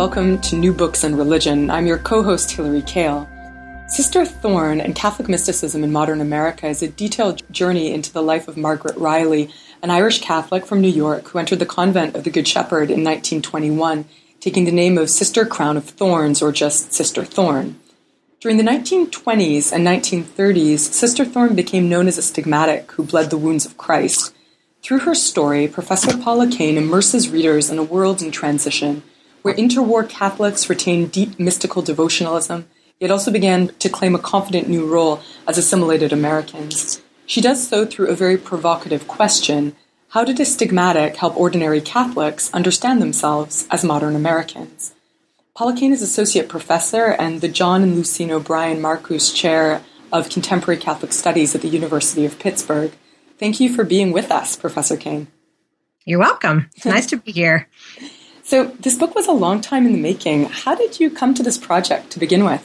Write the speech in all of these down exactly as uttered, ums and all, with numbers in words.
welcome to New Books and Religion. I'm your co-host, Hilary Kale. Sister Thorn and Catholic Mysticism in Modern America is a detailed journey into the life of Margaret Riley, an Irish Catholic from New York who entered the convent of the Good Shepherd in nineteen twenty-one, taking the name of Sister Crown of Thorns, or just Sister Thorn. During the nineteen twenties and nineteen thirties, Sister Thorn became known as a stigmatic who bled the wounds of Christ. Through her story, Professor Paula Cain immerses readers in a world in transition, where interwar Catholics retained deep mystical devotionalism, yet also began to claim a confident new role as assimilated Americans. She does so through a very provocative question: how did a stigmatic help ordinary Catholics understand themselves as modern Americans? Paula Cain is Associate Professor and the John and Lucine O'Brien Marcus Chair of Contemporary Catholic Studies at the University of Pittsburgh. Thank you for being with us, Professor Cain. You're welcome. It's nice to be here. So this book was a long time in the making. How did you come to this project to begin with?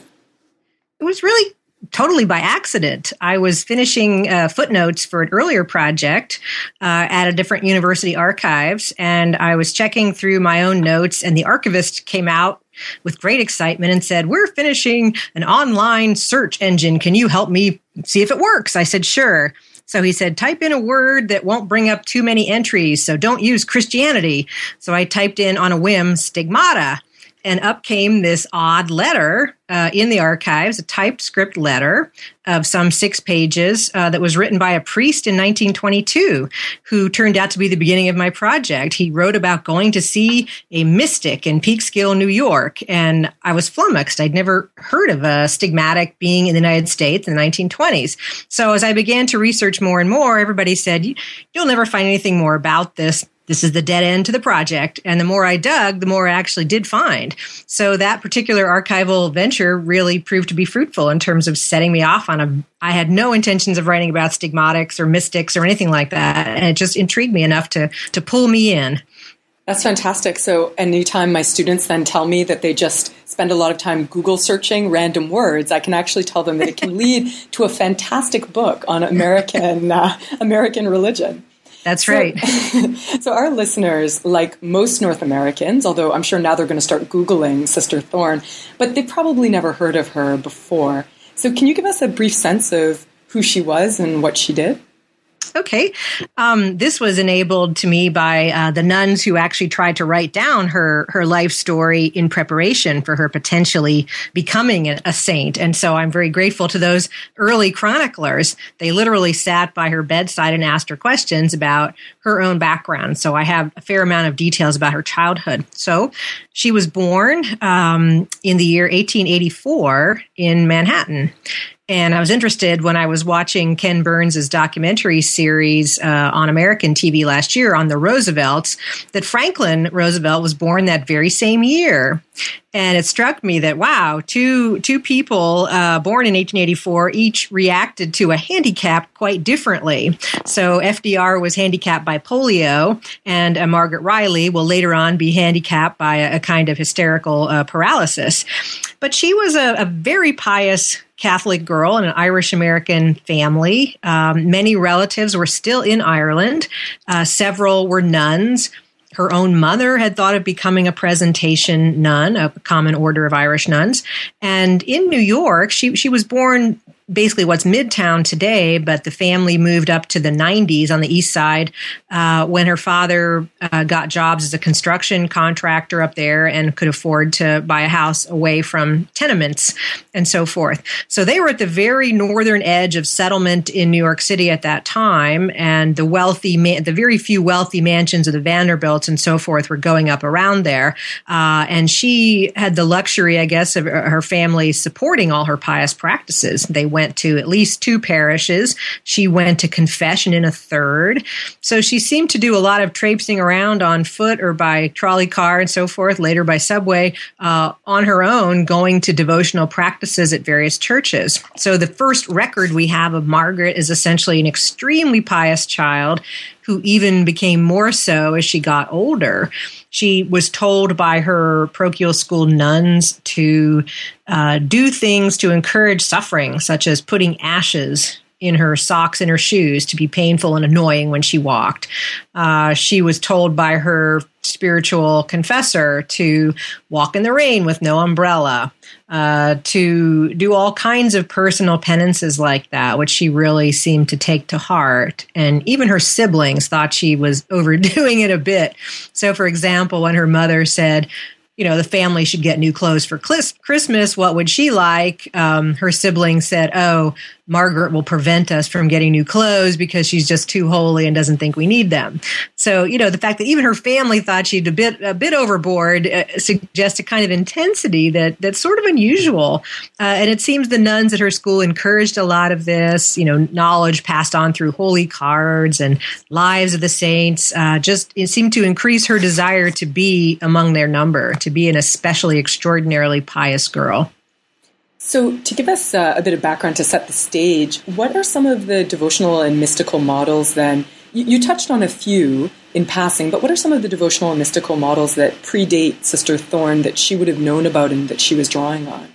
It was really totally by accident. I was finishing uh, footnotes for an earlier project uh, at a different university archives, and I was checking through my own notes, and the archivist came out with great excitement and said, "We're finishing an online search engine. Can you help me see if it works?" I said, "Sure." So he said, "Type in a word that won't bring up too many entries, so don't use Christianity." So I typed in on a whim, stigmata, and up came this odd letter uh, in the archives, a typed script letter of some six pages uh, that was written by a priest in nineteen twenty-two, who turned out to be the beginning of my project. He wrote about going to see a mystic in Peekskill, New York, and I was flummoxed. I'd never heard of a stigmatic being in the United States in the nineteen twenties. So as I began to research more and more, everybody said, "You'll never find anything more about this. This is the dead end to the project." And the more I dug, the more I actually did find. So that particular archival venture really proved to be fruitful in terms of setting me off on a, I had no intentions of writing about stigmatics or mystics or anything like that. And it just intrigued me enough to, to pull me in. That's fantastic. So anytime my students then tell me that they just spend a lot of time Google searching random words, I can actually tell them that it can lead to a fantastic book on American, uh, American religion. That's so, right. So our listeners, like most North Americans, although I'm sure now they're going to start Googling Sister Thorn, but they probably never heard of her before. So can you give us a brief sense of who she was and what she did? Okay. Um, this was enabled to me by uh, the nuns who actually tried to write down her, her life story in preparation for her potentially becoming a, a saint. And so I'm very grateful to those early chroniclers. They literally sat by her bedside and asked her questions about her own background. So I have a fair amount of details about her childhood. So she was born um, in the year eighteen eighty-four in Manhattan. And I was interested when I was watching Ken Burns' documentary series uh, on American T V last year on the Roosevelts, that Franklin Roosevelt was born that very same year. And it struck me that, wow, two two people uh, born in eighteen eighty-four each reacted to a handicap quite differently. So F D R was handicapped by polio, and uh, Margaret Riley will later on be handicapped by a, a kind of hysterical uh, paralysis. But she was a, a very pious Catholic girl in an Irish-American family. Um, many relatives were still in Ireland. Uh, several were nuns. Her own mother had thought of becoming a presentation nun, a common order of Irish nuns. And in New York, she she was born basically what's Midtown today, but the family moved up to the nineties on the east side uh, when her father uh, got jobs as a construction contractor up there and could afford to buy a house away from tenements and so forth. So they were at the very northern edge of settlement in New York City at that time, and the wealthy, man- the very few wealthy mansions of the Vanderbilts and so forth were going up around there. Uh, and she had the luxury, I guess, of her family supporting all her pious practices. They went went to at least two parishes. She went to confession in a third. So she seemed to do a lot of traipsing around on foot or by trolley car and so forth, later by subway, uh, on her own, going to devotional practices at various churches. So the first record we have of Margaret is essentially an extremely pious child who even became more so as she got older. She was told by her parochial school nuns to uh, do things to encourage suffering, such as putting ashes in her socks and her shoes to be painful and annoying when she walked. Uh, she was told by her spiritual confessor to walk in the rain with no umbrella, uh, to do all kinds of personal penances like that, which she really seemed to take to heart. And even her siblings thought she was overdoing it a bit. So, for example, when her mother said, you know, the family should get new clothes for Christmas, what would she like? Um, her siblings said, oh, Margaret will prevent us from getting new clothes because she's just too holy and doesn't think we need them. So, you know, the fact that even her family thought she'd a bit a bit overboard uh, suggests a kind of intensity that that's sort of unusual. Uh, and it seems the nuns at her school encouraged a lot of this, you know, knowledge passed on through holy cards and lives of the saints. Uh, just it seemed to increase her desire to be among their number, to be an especially extraordinarily pious girl. So to give us uh, a bit of background to set the stage, what are some of the devotional and mystical models then? You, you touched on a few in passing, but what are some of the devotional and mystical models that predate Sister Thorne that she would have known about and that she was drawing on?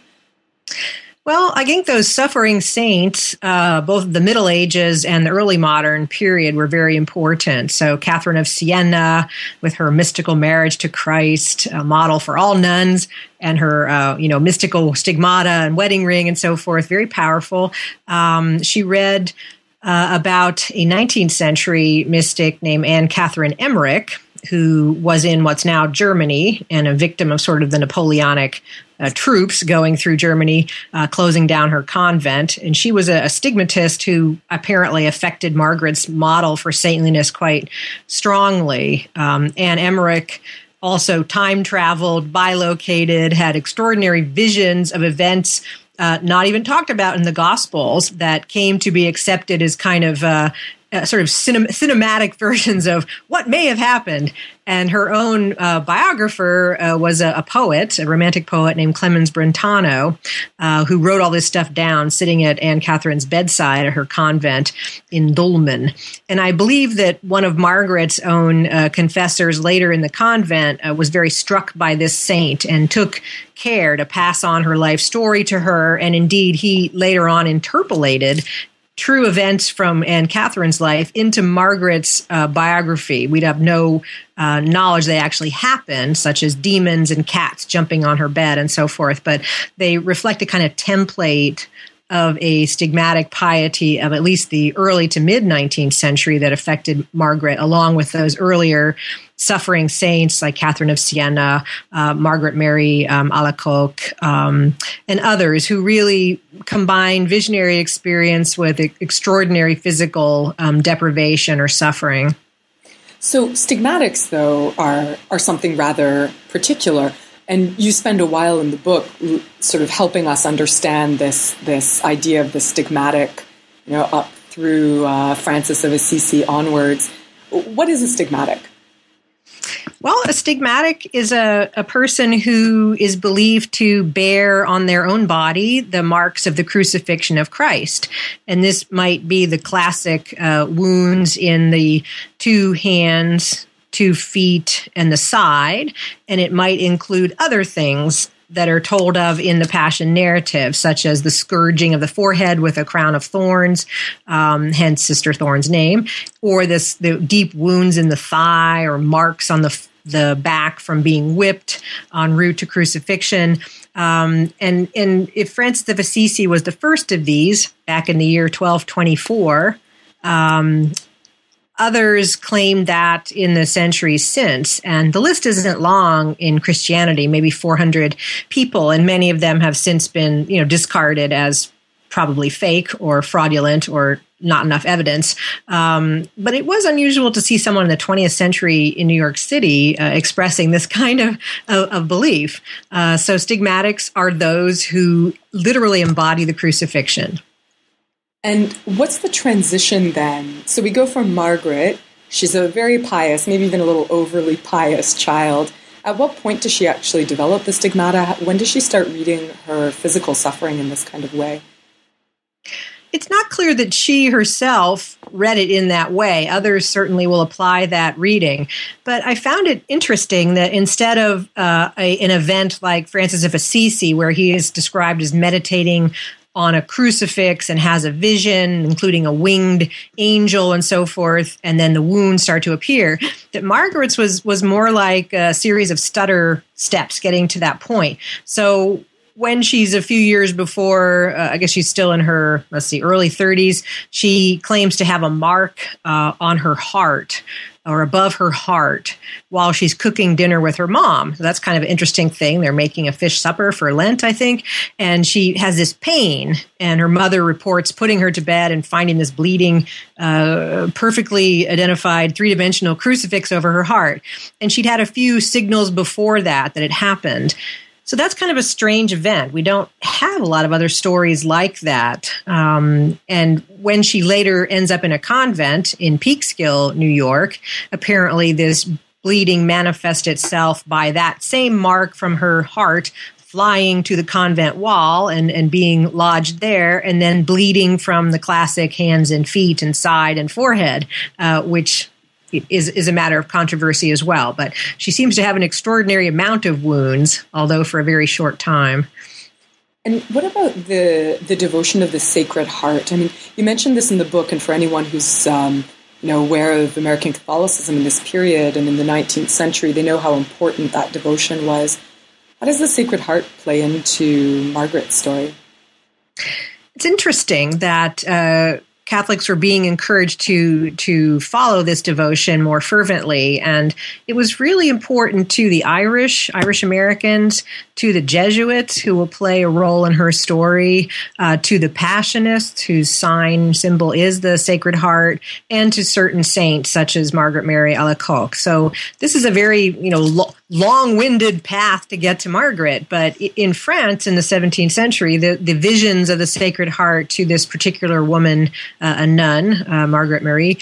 Well, I think those suffering saints, uh, both the Middle Ages and the early modern period, were very important. So Catherine of Siena, with her mystical marriage to Christ, a model for all nuns, and her, uh, you know, mystical stigmata and wedding ring and so forth, very powerful. Um, she read uh, about a nineteenth century mystic named Anne Catherine Emmerich, who was in what's now Germany and a victim of sort of the Napoleonic uh, troops going through Germany, uh, closing down her convent. And she was a, a stigmatist who apparently affected Margaret's model for saintliness quite strongly. Um, Anne Emmerich also time traveled, bilocated, had extraordinary visions of events uh, not even talked about in the Gospels that came to be accepted as kind of uh, Uh, sort of cinem- cinematic versions of what may have happened. And her own uh, biographer uh, was a, a poet, a romantic poet named Clemens Brentano, uh, who wrote all this stuff down sitting at Anne Catherine's bedside at her convent in Dulmen. And I believe that one of Margaret's own uh, confessors later in the convent uh, was very struck by this saint and took care to pass on her life story to her. And indeed, he later on interpolated true events from Anne Catherine's life into Margaret's uh, biography. We'd have no uh, knowledge they actually happened, such as demons and cats jumping on her bed and so forth, but they reflect a kind of template of a stigmatic piety of at least the early to mid-nineteenth century that affected Margaret, along with those earlier suffering saints like Catherine of Siena, uh, Margaret Mary um, Alacoque, um, and others who really combine visionary experience with e- extraordinary physical um, deprivation or suffering. So stigmatics, though, are are something rather particular. And you spend a while in the book sort of helping us understand this this idea of the stigmatic, you know, up through uh, Francis of Assisi onwards. What is a stigmatic? Well, a stigmatic is a, a person who is believed to bear on their own body the marks of the crucifixion of Christ. And this might be the classic uh, wounds in the two hands, two feet, and the side, and it might include other things that are told of in the Passion narrative, such as the scourging of the forehead with a crown of thorns, um, hence Sister Thorne's name, or this the deep wounds in the thigh or marks on the the back from being whipped en route to crucifixion. Um, and, and if Francis of Assisi was the first of these back in the year twelve twenty-four, um, others claim that in the centuries since, and the list isn't long in Christianity, maybe four hundred people, and many of them have since been, you know, discarded as probably fake or fraudulent or not enough evidence. Um, but it was unusual to see someone in the twentieth century in New York City uh, expressing this kind of, of, of belief. Uh, so stigmatics are those who literally embody the crucifixion. And what's the transition then? So we go from Margaret, she's a very pious, maybe even a little overly pious child. At what point does she actually develop the stigmata? When does she start reading her physical suffering in this kind of way? It's not clear that she herself read it in that way. Others certainly will apply that reading. But I found it interesting that instead of uh, a, an event like Francis of Assisi, where he is described as meditating on a crucifix and has a vision, including a winged angel and so forth, and then the wounds start to appear. That Margaret's was was more like a series of stutter steps getting to that point. So when she's a few years before, uh, I guess she's still in her, let's see, early thirties, she claims to have a mark uh, on her heart or above her heart while she's cooking dinner with her mom. So that's kind of an interesting thing. They're making a fish supper for Lent, I think. And she has this pain, and her mother reports putting her to bed and finding this bleeding, uh, perfectly identified three-dimensional crucifix over her heart. And she'd had a few signals before that that it happened. So that's kind of a strange event. We don't have a lot of other stories like that. Um, and when she later ends up in a convent in Peekskill, New York, apparently this bleeding manifests itself by that same mark from her heart flying to the convent wall and, and being lodged there, and then bleeding from the classic hands and feet and side and forehead, uh, which is is a matter of controversy as well. But she seems to have an extraordinary amount of wounds, although for a very short time. And what about the the devotion of the Sacred Heart? I mean, you mentioned this in the book, and for anyone who's um, you know aware of American Catholicism in this period and in the nineteenth century, they know how important that devotion was. How does the Sacred Heart play into Margaret's story? It's interesting that uh, Catholics were being encouraged to to follow this devotion more fervently, and it was really important to the Irish, Irish Americans, to the Jesuits, who will play a role in her story, uh, to the Passionists, whose sign symbol is the Sacred Heart, and to certain saints such as Margaret Mary Alacoque. So this is a very you know lo- long-winded path to get to Margaret, but in France in the seventeenth century, the, the visions of the Sacred Heart to this particular woman, uh, a nun, uh, Margaret Marie,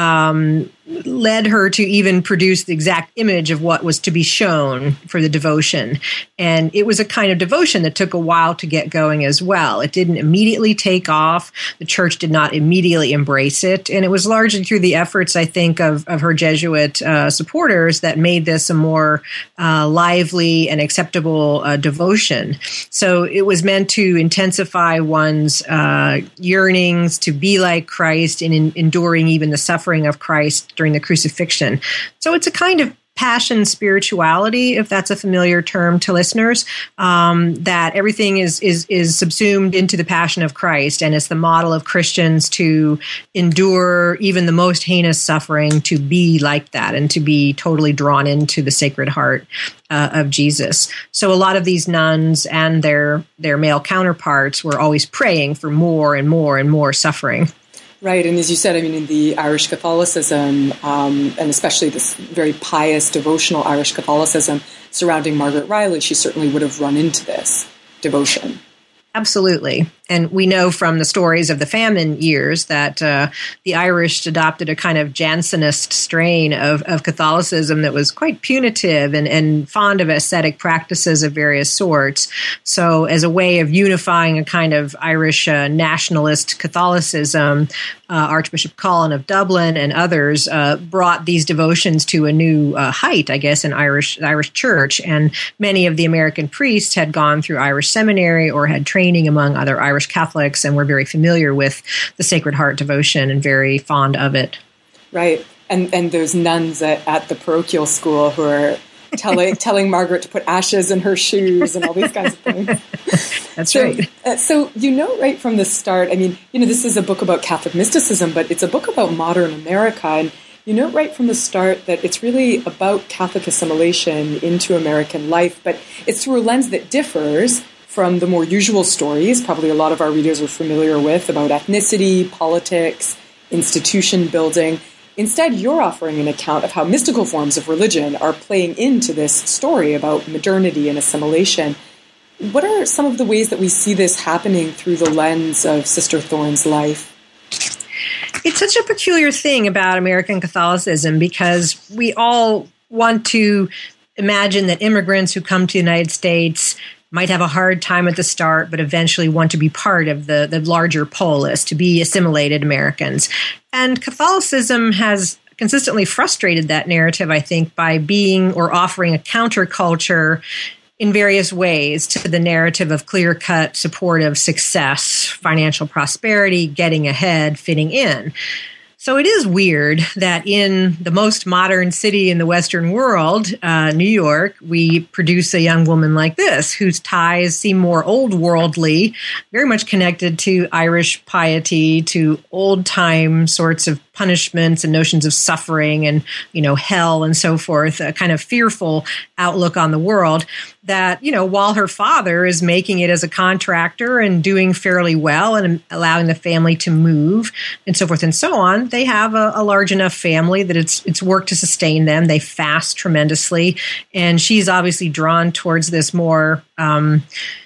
um, led her to even produce the exact image of what was to be shown for the devotion. And it was a kind of devotion that took a while to get going as well. It didn't immediately take off. The church did not immediately embrace it. And it was largely through the efforts, I think, of, of her Jesuit uh, supporters that made this a more uh, lively and acceptable uh, devotion. So it was meant to intensify one's uh, yearnings to be like Christ in, in enduring even the suffering of Christ during the crucifixion. So it's a kind of passion spirituality, if that's a familiar term to listeners, um, that everything is, is is subsumed into the passion of Christ, and it's the model of Christians to endure even the most heinous suffering, to be like that and to be totally drawn into the Sacred Heart uh, of Jesus. So a lot of these nuns and their their male counterparts were always praying for more and more and more suffering. Right, and as you said, I mean, in the Irish Catholicism, um, and especially this very pious, devotional Irish Catholicism surrounding Margaret Riley, she certainly would have run into this devotion. Absolutely. And we know from the stories of the famine years that uh, the Irish adopted a kind of Jansenist strain of, of Catholicism that was quite punitive and, and fond of ascetic practices of various sorts. So as a way of unifying a kind of Irish uh, nationalist Catholicism, uh, Archbishop Cullen of Dublin and others uh, brought these devotions to a new uh, height, I guess, in Irish Irish church. And many of the American priests had gone through Irish seminary or had training among other Irish Catholics and were very familiar with the Sacred Heart devotion and very fond of it. Right. And and those nuns at, at the parochial school who are telling telling Margaret to put ashes in her shoes and all these kinds of things. That's so, right. Uh, so you know right from the start, I mean, you know, this is a book about Catholic mysticism, but it's a book about modern America. And you know right from the start that it's really about Catholic assimilation into American life, but it's through a lens that differs from the more usual stories, probably a lot of our readers are familiar with, about ethnicity, politics, institution building. Instead, you're offering an account of how mystical forms of religion are playing into this story about modernity and assimilation. What are some of the ways that we see this happening through the lens of Sister Thorne's life? It's such a peculiar thing about American Catholicism because we all want to imagine that immigrants who come to the United States might have a hard time at the start, but eventually want to be part of the, the larger polis, to be assimilated Americans. And Catholicism has consistently frustrated that narrative, I think, by being or offering a counterculture in various ways to the narrative of clear-cut, supportive success, financial prosperity, getting ahead, fitting in. So it is weird that in the most modern city in the Western world, uh, New York, we produce a young woman like this, whose ties seem more old worldly, very much connected to Irish piety, to old time sorts of punishments and notions of suffering and, you know, hell and so forth, a kind of fearful outlook on the world that, you know, while her father is making it as a contractor and doing fairly well and allowing the family to move and so forth and so on, they have a, a large enough family that it's it's work to sustain them. They fast tremendously. And she's obviously drawn towards this more, um,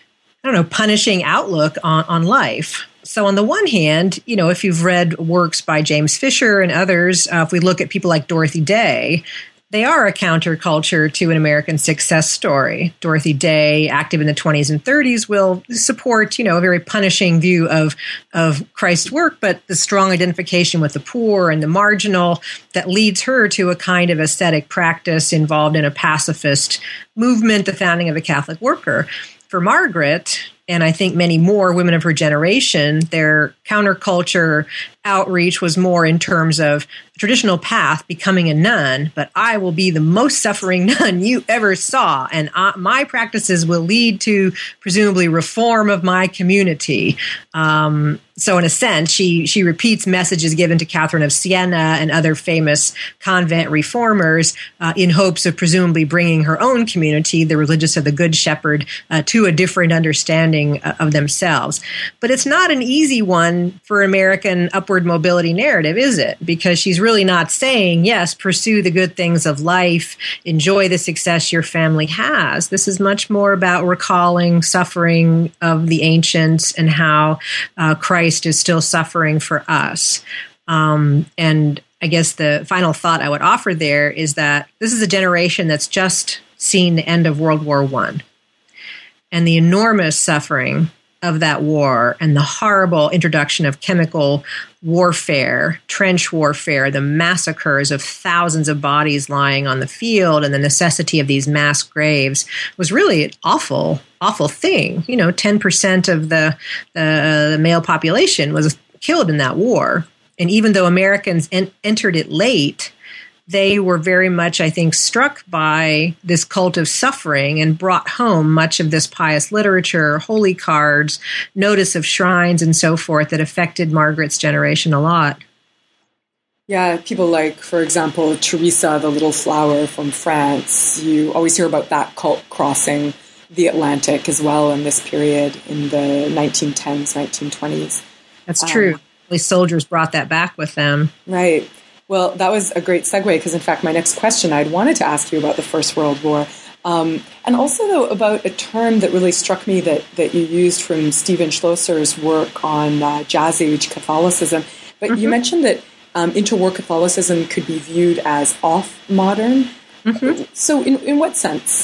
I don't know, punishing outlook on, on life. So on the one hand, you know, if you've read works by James Fisher and others, uh, if we look at people like Dorothy Day, they are a counterculture to an American success story. Dorothy Day, active in the twenties and thirties, will support, you know, a very punishing view of, of Christ's work, but the strong identification with the poor and the marginal that leads her to a kind of ascetic practice involved in a pacifist movement, the founding of the Catholic Worker. For Margaret, and I think many more women of her generation, their counterculture outreach was more in terms of the traditional path, becoming a nun, but I will be the most suffering nun you ever saw, and I, my practices will lead to presumably reform of my community. Um, so in a sense, she she repeats messages given to Catherine of Siena and other famous convent reformers uh, in hopes of presumably bringing her own community, the religious of the Good Shepherd, uh, to a different understanding of themselves. But it's not an easy one for American upward mobility narrative, is it? Because she's really not saying, yes, pursue the good things of life, enjoy the success your family has. This is much more about recalling suffering of the ancients and how uh, Christ is still suffering for us. Um, and I guess the final thought I would offer there is that this is a generation that's just seen the end of World War One and the enormous suffering of that war and the horrible introduction of chemical warfare, trench warfare, the massacres of thousands of bodies lying on the field and the necessity of these mass graves was really an awful, awful thing. You know, ten percent of the, the, the male population was killed in that war. And even though Americans en- entered it late, they were very much, I think, struck by this cult of suffering and brought home much of this pious literature, holy cards, notice of shrines, and so forth that affected Margaret's generation a lot. Yeah, people like, for example, Teresa, the Little Flower from France. You always hear about that cult crossing the Atlantic as well in this period in the nineteen tens, nineteen twenties. That's true. Um, soldiers brought that back with them. Right. Well, that was a great segue because, in fact, my next question, I'd wanted to ask you about the First World War. Um, and also, though, about a term that really struck me that, that you used from Stephen Schlosser's work on uh, Jazz Age Catholicism. But mm-hmm. you mentioned that um, interwar Catholicism could be viewed as off-modern. Mm-hmm. So in, in what sense?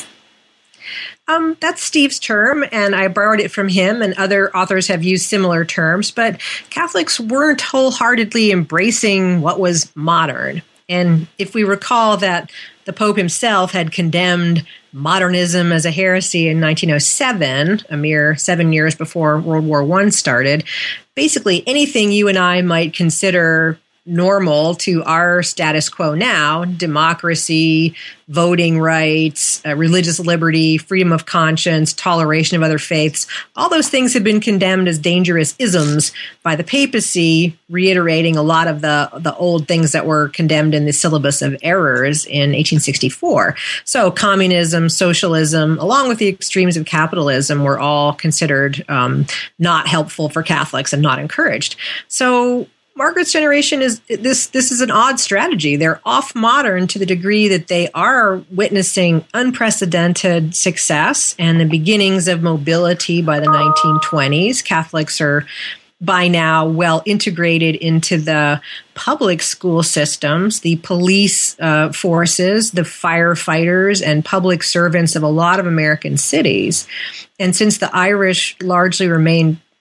Um, that's Steve's term, and I borrowed it from him, and other authors have used similar terms, but Catholics weren't wholeheartedly embracing what was modern. And if we recall that the Pope himself had condemned modernism as a heresy in nineteen oh seven, a mere seven years before World War One started, basically anything you and I might consider normal to our status quo now, democracy, voting rights, uh, religious liberty, freedom of conscience, toleration of other faiths, all those things have been condemned as dangerous isms by the papacy, reiterating a lot of the, the old things that were condemned in the syllabus of errors in eighteen sixty-four. So communism, socialism, along with the extremes of capitalism were all considered um, not helpful for Catholics and not encouraged. So Margaret's generation is this. This is an odd strategy. They're off modern to the degree that they are witnessing unprecedented success and the beginnings of mobility by the nineteen twenties. Catholics are by now well integrated into the public school systems, the police uh, forces, the firefighters, and public servants of a lot of American cities. And since the Irish largely remain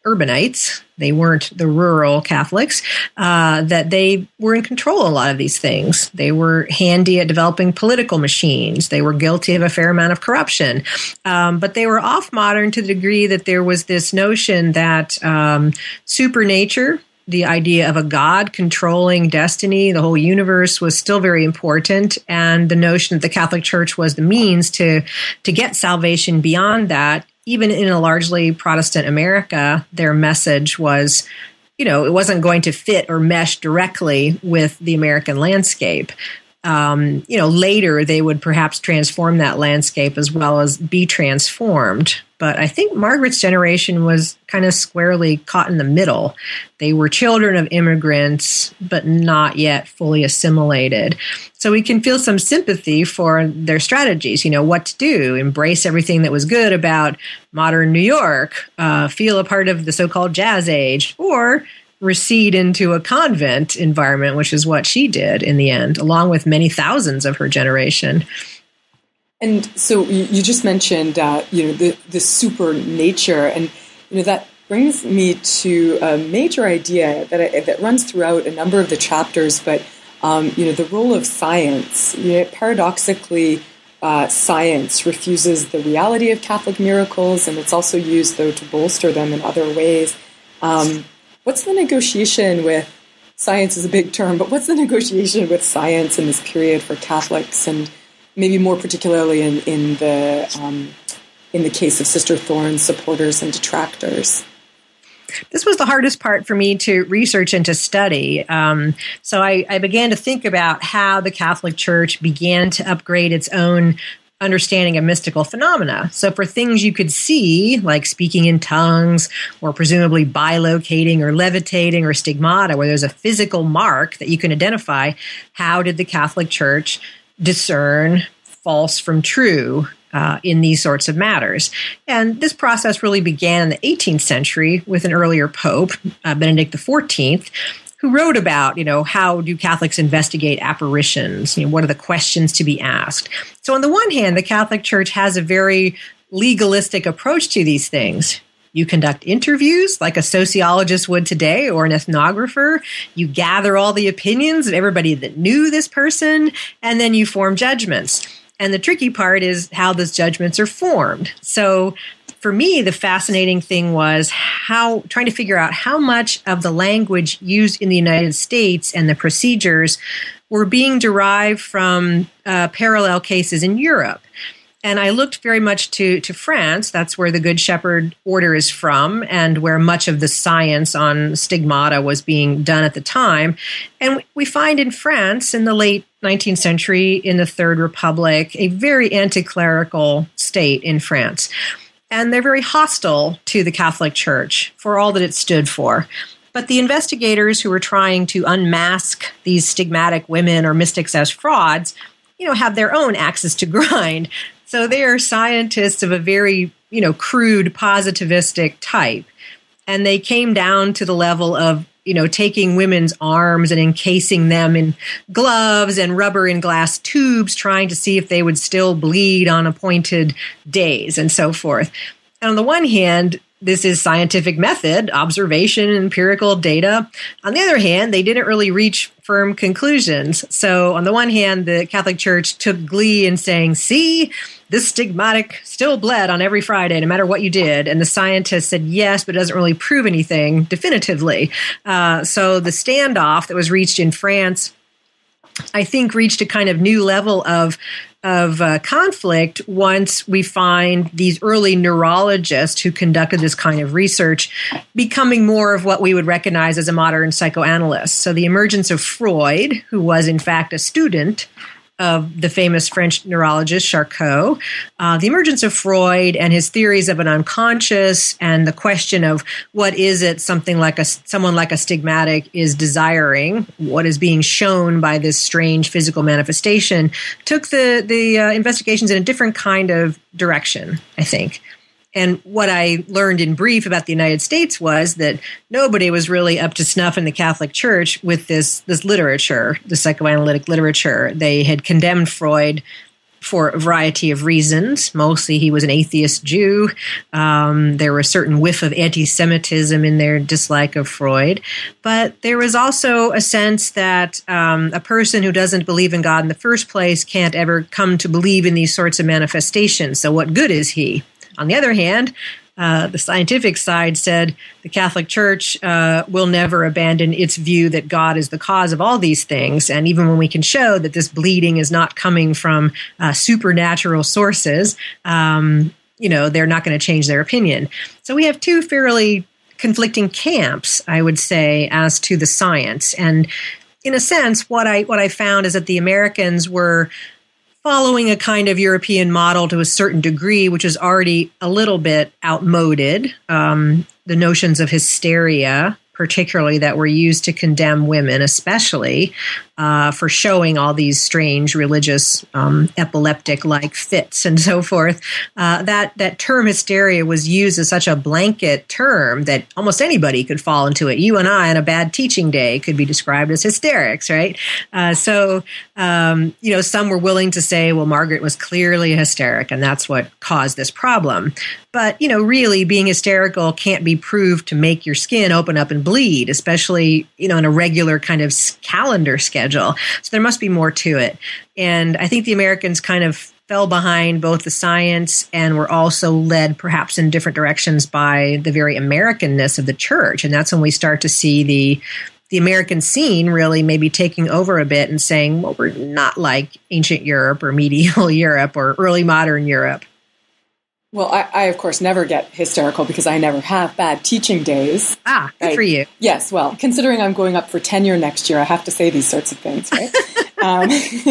urbanites, they weren't the rural Catholics, uh, that they were in control of a lot of these things. They were handy at developing political machines. They were guilty of a fair amount of corruption. Um, but they were off modern to the degree that there was this notion that um, supernature, the idea of a God controlling destiny, the whole universe, was still very important. And the notion that the Catholic Church was the means to, to get salvation beyond that. Even in a largely Protestant America, their message was, you know, it wasn't going to fit or mesh directly with the American landscape. Um, you know, later they would perhaps transform that landscape as well as be transformed. But I think Margaret's generation was kind of squarely caught in the middle. They were children of immigrants, but not yet fully assimilated. So we can feel some sympathy for their strategies, you know, what to do, embrace everything that was good about modern New York, uh, feel a part of the so-called Jazz Age, or recede into a convent environment, which is what she did in the end, along with many thousands of her generation. And so you just mentioned, uh, you know, the, the super nature, and you know that brings me to a major idea that I, that runs throughout a number of the chapters. But um, you know, the role of science. You know, paradoxically, uh, science refuses the reality of Catholic miracles, and it's also used though to bolster them in other ways. Um, what's the negotiation with science? Is a big term, but what's the negotiation with science in this period for Catholics, and maybe more particularly in, in the um, in the case of Sister Thorn's supporters and detractors? This was the hardest part for me to research and to study. Um, so I, I began to think about how the Catholic Church began to upgrade its own understanding of mystical phenomena. So for things you could see, like speaking in tongues, or presumably bilocating or levitating or stigmata, where there's a physical mark that you can identify, how did the Catholic Church discern false from true uh, in these sorts of matters? And this process really began in the eighteenth century with an earlier pope, uh, Benedict the fourteenth, who wrote about, you know, how do Catholics investigate apparitions? You know, what are the questions to be asked? So on the one hand, the Catholic Church has a very legalistic approach to these things. You conduct interviews like a sociologist would today, or an ethnographer. You gather all the opinions of everybody that knew this person, and then you form judgments. And the tricky part is how those judgments are formed. So for me, the fascinating thing was how trying to figure out how much of the language used in the United States and the procedures were being derived from uh, parallel cases in Europe. And I looked very much to, to France. That's where the Good Shepherd order is from, and where much of the science on stigmata was being done at the time. And we find in France, in the late nineteenth century, in the Third Republic, a very anti-clerical state in France. And they're very hostile to the Catholic Church for all that it stood for. But the investigators who were trying to unmask these stigmatic women or mystics as frauds, you know, have their own axes to grind. So they are scientists of a very, you know, crude positivistic type. And they came down to the level of, you know, taking women's arms and encasing them in gloves and rubber and glass tubes, trying to see if they would still bleed on appointed days and so forth. And on the one hand, this is scientific method, observation, empirical data. On the other hand, they didn't really reach firm conclusions. So on the one hand, the Catholic Church took glee in saying, see, this stigmatic still bled on every Friday, no matter what you did. And the scientists said, yes, but it doesn't really prove anything definitively. Uh, so the standoff that was reached in France, I think, reached a kind of new level of of uh, conflict once we find these early neurologists who conducted this kind of research becoming more of what we would recognize as a modern psychoanalyst. So the emergence of Freud, who was in fact a student of the famous French neurologist Charcot, uh, the emergence of Freud and his theories of an unconscious, and the question of what is it something like a someone like a stigmatic is desiring, what is being shown by this strange physical manifestation, took the the uh, investigations in a different kind of direction, I think. And what I learned in brief about the United States was that nobody was really up to snuff in the Catholic Church with this, this literature, the psychoanalytic literature. They had condemned Freud for a variety of reasons. Mostly he was an atheist Jew. Um, there was a certain whiff of anti-Semitism in their dislike of Freud. But there was also a sense that um, a person who doesn't believe in God in the first place can't ever come to believe in these sorts of manifestations. So what good is he? On the other hand, Uh, the scientific side said the Catholic Church uh, will never abandon its view that God is the cause of all these things. And even when we can show that this bleeding is not coming from uh, supernatural sources, um, you know, they're not going to change their opinion. So we have two fairly conflicting camps, I would say, as to the science. And in a sense, what I what I found is that the Americans were following a kind of European model to a certain degree, which is already a little bit outmoded. Um, the notions of hysteria, particularly, that were used to condemn women, especially uh, for showing all these strange religious um, epileptic-like fits and so forth. Uh, that that term hysteria was used as such a blanket term that almost anybody could fall into it. You and I on a bad teaching day could be described as hysterics, right? Uh, so, um, you know, some were willing to say, well, Margaret was clearly a hysteric, and that's what caused this problem. But, you know, really being hysterical can't be proved to make your skin open up and bleed, especially, you know, in a regular kind of calendar schedule. So there must be more to it. And I think the Americans kind of fell behind both the science and were also led perhaps in different directions by the very Americanness of the church. And that's when we start to see the the American scene really maybe taking over a bit and saying, well, we're not like ancient Europe or medieval Europe or early modern Europe. Well, I, I, of course, never get hysterical because I never have bad teaching days. Ah, good right? for you. Yes, well, considering I'm going up for tenure next year, I have to say these sorts of things, right? um,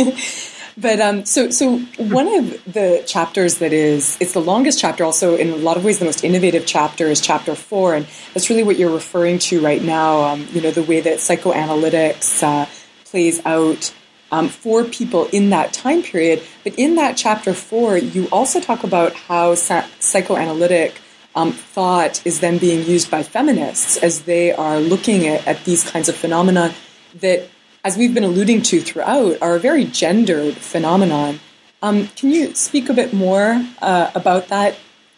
but um, so so one of the chapters that is, it's the longest chapter, also in a lot of ways the most innovative chapter is chapter four, and that's really what you're referring to right now, um, you know, the way that psychoanalytics uh, plays out Um, for people in that time period. But in that chapter four, you also talk about how sa- psychoanalytic um, thought is then being used by feminists as they are looking at, at these kinds of phenomena that, as we've been alluding to throughout, are a very gendered phenomenon. Um, can you speak a bit more uh, about that?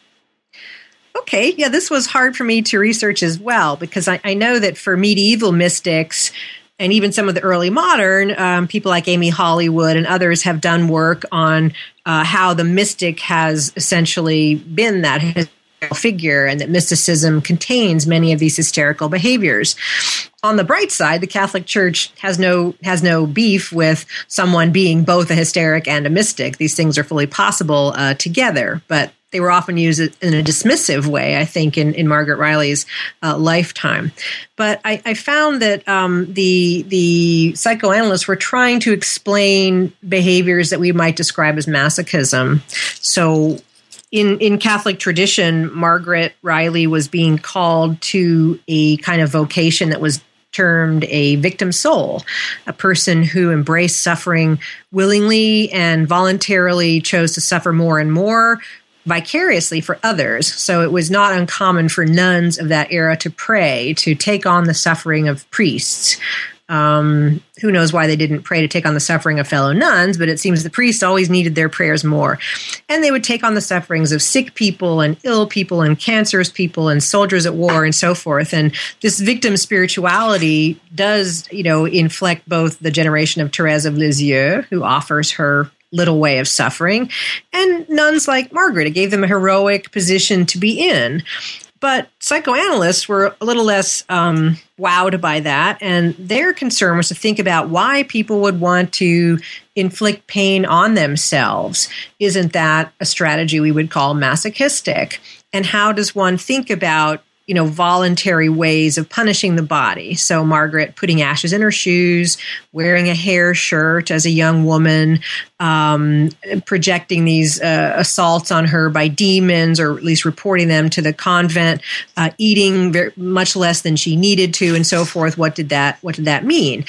Okay, yeah, this was hard for me to research as well, because I, I know that for medieval mystics, and even some of the early modern, um, people like Amy Hollywood and others have done work on uh, how the mystic has essentially been that hysterical figure, and that mysticism contains many of these hysterical behaviors. On the bright side, the Catholic Church has no has no beef with someone being both a hysteric and a mystic. These things are fully possible uh, together, but they were often used in a dismissive way, I think, in, in Margaret Riley's uh, lifetime. But I, I found that um, the the psychoanalysts were trying to explain behaviors that we might describe as masochism. So in, in Catholic tradition, Margaret Riley was being called to a kind of vocation that was termed a victim soul, a person who embraced suffering willingly and voluntarily chose to suffer more and more vicariously for others. So it was not uncommon for nuns of that era to pray, to take on the suffering of priests. Um, who knows why they didn't pray to take on the suffering of fellow nuns, but it seems the priests always needed their prayers more. And they would take on the sufferings of sick people and ill people and cancerous people and soldiers at war and so forth. And this victim spirituality does, you know, inflect both the generation of Thérèse of Lisieux, who offers her little way of suffering, and nuns like Margaret. It gave them a heroic position to be in. But psychoanalysts were a little less um, wowed by that, and their concern was to think about why people would want to inflict pain on themselves. Isn't that a strategy we would call masochistic? And how does one think about, you know, voluntary ways of punishing the body? So Margaret putting ashes in her shoes, wearing a hair shirt as a young woman, um, projecting these uh, assaults on her by demons, or at least reporting them to the convent, uh, eating very, much less than she needed to, and so forth. What did that What did that mean?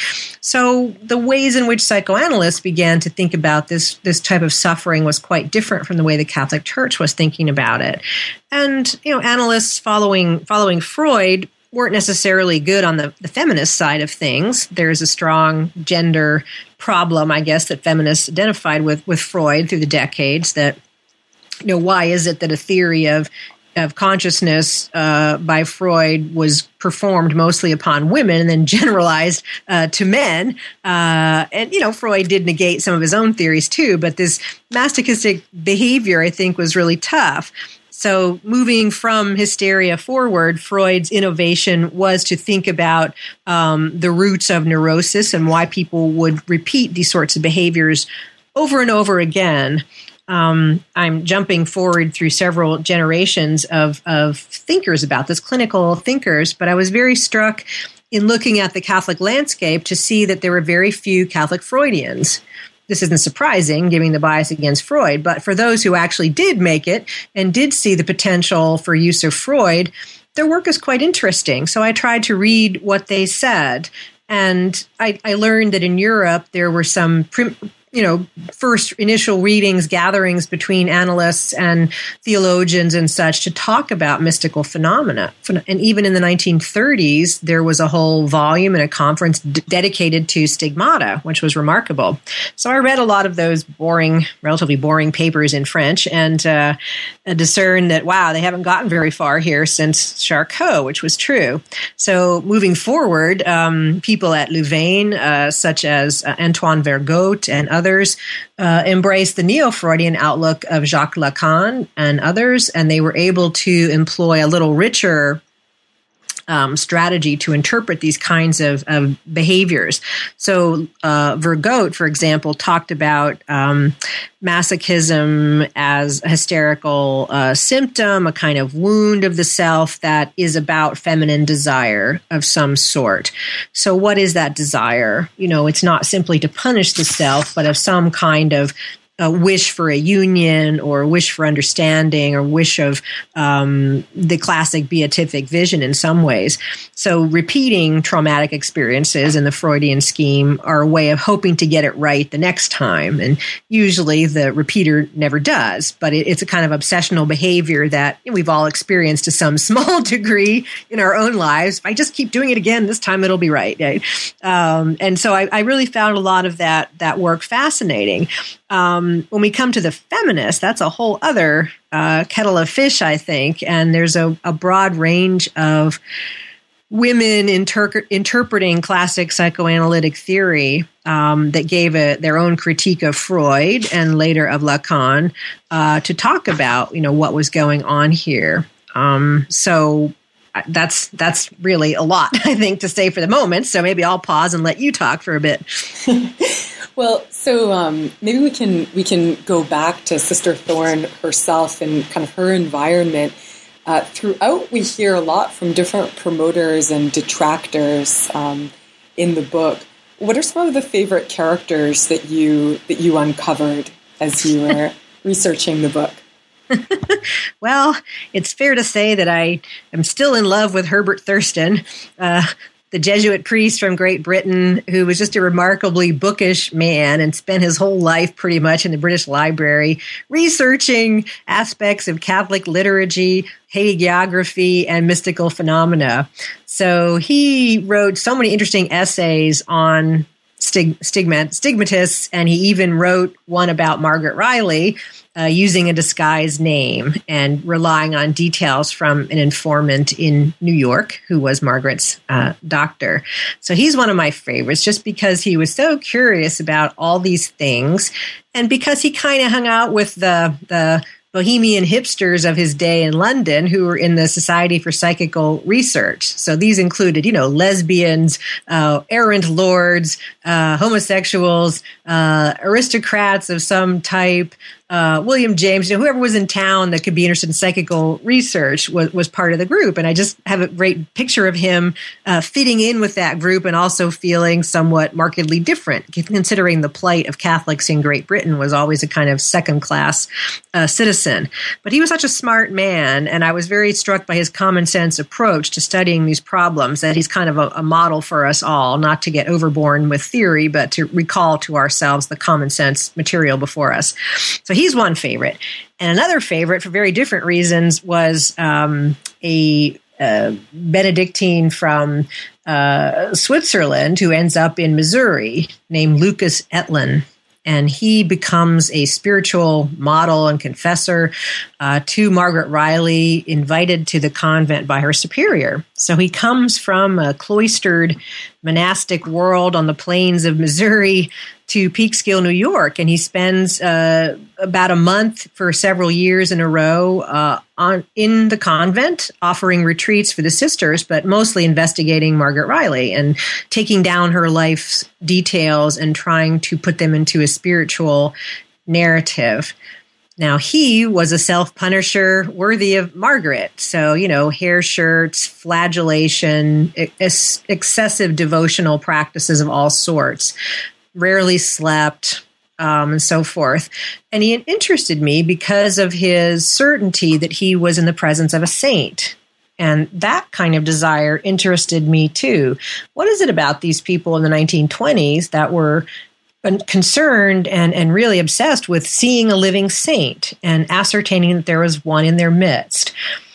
So the ways in which psychoanalysts began to think about this this type of suffering was quite different from the way the Catholic Church was thinking about it. And, you know, analysts following following Freud weren't necessarily good on the, the feminist side of things. There's a strong gender problem, I guess, that feminists identified with with Freud through the decades. That, you know, why is it that a theory of of consciousness uh, by Freud was performed mostly upon women and then generalized uh, to men? Uh, and, you know, Freud did negate some of his own theories too, but this masochistic behavior, I think, was really tough. So moving from hysteria forward, Freud's innovation was to think about um, the roots of neurosis and why people would repeat these sorts of behaviors over and over again. Um, I'm jumping forward through several generations of, of thinkers about this, clinical thinkers, but I was very struck in looking at the Catholic landscape to see that there were very few Catholic Freudians. This isn't surprising, given the bias against Freud, but for those who actually did make it and did see the potential for use of Freud, their work is quite interesting. So I tried to read what they said, and I, I learned that in Europe there were some prim- you know, first initial readings, gatherings between analysts and theologians and such to talk about mystical phenomena. And even in the nineteen thirties, there was a whole volume and a conference d- dedicated to stigmata, which was remarkable. So I read a lot of those boring, relatively boring papers in French and uh, discerned that, wow, they haven't gotten very far here since Charcot, which was true. So moving forward, um, people at Louvain, uh, such as uh, Antoine Vergote and others, Others uh, embraced the neo-Freudian outlook of Jacques Lacan and others, and they were able to employ a little richer um, strategy to interpret these kinds of, of behaviors. So uh, Vergote, for example, talked about um, masochism as a hysterical uh, symptom, a kind of wound of the self that is about feminine desire of some sort. So what is that desire? You know, it's not simply to punish the self, but of some kind of a wish for a union or a wish for understanding or wish of um, the classic beatific vision in some ways. So repeating traumatic experiences in the Freudian scheme are a way of hoping to get it right the next time. And usually the repeater never does, but it, it's a kind of obsessional behavior that we've all experienced to some small degree in our own lives. If I just keep doing it again, this time it'll be right. right? Um, and so I, I really found a lot of that, that work fascinating. Um, when we come to the feminists, that's a whole other uh, kettle of fish, I think. And there's a, a broad range of women inter- interpreting classic psychoanalytic theory um, that gave a, their own critique of Freud and later of Lacan uh, to talk about, you know, what was going on here. Um, so that's that's really a lot, I think, to say for the moment. So maybe I'll pause and let you talk for a bit. Well, so um, maybe we can we can go back to Sister Thorn herself and kind of her environment. Uh, throughout, we hear a lot from different promoters and detractors um, in the book. What are some of the favorite characters that you that you uncovered as you were researching the book? Well, it's fair to say that I am still in love with Herbert Thurston, uh, the Jesuit priest from Great Britain, who was just a remarkably bookish man and spent his whole life pretty much in the British Library researching aspects of Catholic liturgy, hagiography, and mystical phenomena. So he wrote so many interesting essays on stig- stigma- stigmatists, and he even wrote one about Margaret Riley, Uh, using a disguised name and relying on details from an informant in New York who was Margaret's uh, doctor. So he's one of my favorites just because he was so curious about all these things and because he kind of hung out with the the bohemian hipsters of his day in London who were in the Society for Psychical Research. So these included, you know, lesbians, uh, errant lords, uh, homosexuals, uh, aristocrats of some type, Uh, William James, you know, whoever was in town that could be interested in psychical research was, was part of the group. And I just have a great picture of him uh, fitting in with that group and also feeling somewhat markedly different, considering the plight of Catholics in Great Britain was always a kind of second-class uh, citizen. But he was such a smart man, and I was very struck by his common-sense approach to studying these problems, that he's kind of a, a model for us all, not to get overborne with theory, but to recall to ourselves the common-sense material before us. So he's one favorite. And another favorite, for very different reasons, was um, a uh, Benedictine from uh, Switzerland who ends up in Missouri named Lucas Etlin. And he becomes a spiritual model and confessor uh, to Margaret Riley, invited to the convent by her superior. So he comes from a cloistered monastic world on the plains of Missouri to Peekskill, New York, and he spends uh, about a month for several years in a row uh, on in the convent, offering retreats for the sisters, but mostly investigating Margaret Riley and taking down her life's details and trying to put them into a spiritual narrative. Now, he was a self-punisher worthy of Margaret. So, you know, hair shirts, flagellation, ex- excessive devotional practices of all sorts, rarely slept, um, and so forth. And he interested me because of his certainty that he was in the presence of a saint. And that kind of desire interested me too. What is it about these people in the nineteen twenties that were concerned and, and really obsessed with seeing a living saint and ascertaining that there was one in their midst?